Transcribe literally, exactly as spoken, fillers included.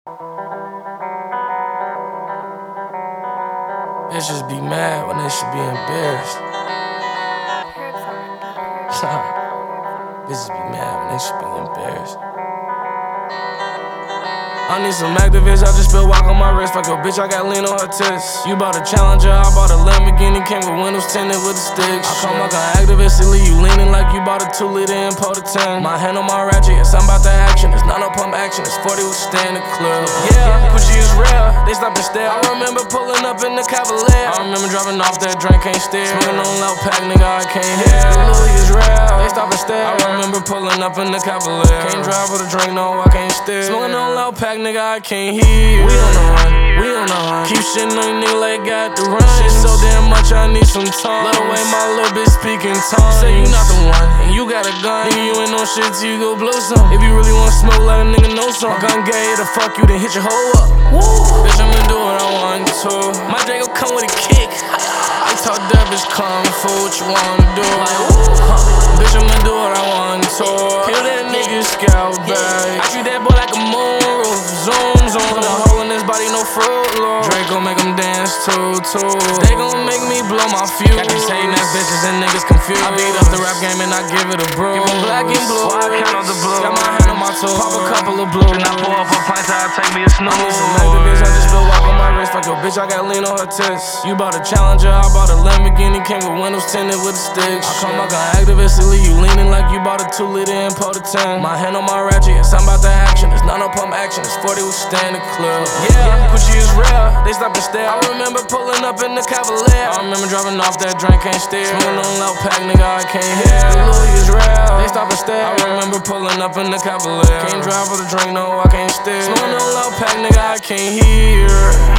Bitches be mad when they should be embarrassed. Bitches be mad when they should be embarrassed. I need some activists, I just spilled walk on my wrist. Like a bitch, I got lean on her tits. You bought a Challenger, I bought a Lamborghini. Came with windows tinted with the sticks. I come like an activist, it leave you leaning like you bought a two liter and Pota ten. My hand on my ratchet, yes, I'm about the action. It's not no pump action, it's forty with stand the club. Yeah, pussy is real, they stop and stare. I remember pulling up in the Cavalier. I remember dropping off that drink, can't steer. Smoking on loud pack, nigga, I can't hear. Louis is real, they stop and stare. I remember pulling up in the Cavalier. Can't drive with a drink, no, I can't steer. Smoking on loud pack, nigga, I can't hear. We on the run, we on the run. Keep shitting on nigga like got the run. Shit so damn much, I need some time. Love the way my little bitch speaking tongues. Say you not the one, and you got a gun. Nigga, you ain't no shit till you go blow some. If you really wanna smoke, let a nigga know some. My gun gay to fuck you, then hit your hoe up. Woo. Bitch, I'ma do what I want to. My day gon' come with a kick. I talk that bitch kung fu, what you wanna do? Like, huh. Bitch, I'ma do what I want to. Kill that nigga scalp back. I treat that boy like a moon roof. Zoom, zoom. Put a hole in his body, no fruit, Lord. Drake gon' make him dance too, too. They gon' make me blow my fuse. Got these hating ass bitches and niggas confused. I beat up the rap game and I give it a brew. Give him black and blue. I count on the blue. Got my hand on my toe. Pop a couple of blue. Then I pour up a pint, I take me a snooze. I need some activists, I just spilled walk on my wrist. Like a bitch, I got lean on her tits. You bought a Challenger, I bought a Lamborghini. Came with windows tinted with the sticks. I come like an activist, it leave you leaning like you bought a two liter and Pota ten. My hand on my ratchet, yes, I'm about the action. It's not no pump action, it's forty with stand the club. Yeah, pussy is real, they stop and stare. I remember pulling up in the Cavalier. I remember dropping off that drink, can't steer. Smoking on loud pack, nigga, I can't hear. Louis is real, they stop and stare. I remember pulling up in the Cavalier. Can't drive with a drink, no, I can't steer. Smoking on loud pack, nigga, I can't hear.